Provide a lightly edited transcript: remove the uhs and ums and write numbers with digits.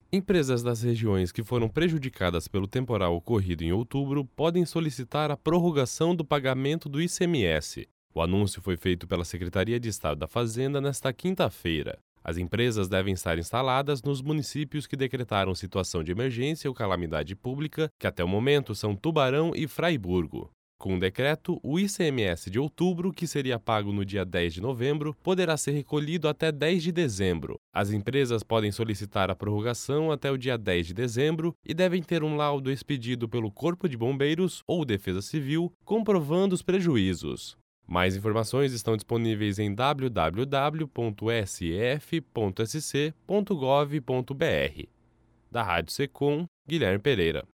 Empresas das regiões que foram prejudicadas pelo temporal ocorrido em outubro podem solicitar a prorrogação do pagamento do ICMS. O anúncio foi feito pela Secretaria de Estado da Fazenda nesta quinta-feira. As empresas devem estar instaladas nos municípios que decretaram situação de emergência ou calamidade pública, que até o momento são Tubarão e Fraiburgo. Com o decreto, o ICMS de outubro, que seria pago no dia 10 de novembro, poderá ser recolhido até 10 de dezembro. As empresas podem solicitar a prorrogação até o dia 10 de dezembro e devem ter um laudo expedido pelo Corpo de Bombeiros ou Defesa Civil comprovando os prejuízos. Mais informações estão disponíveis em www.sef.sc.gov.br. Da Rádio Secom, Guilherme Pereira.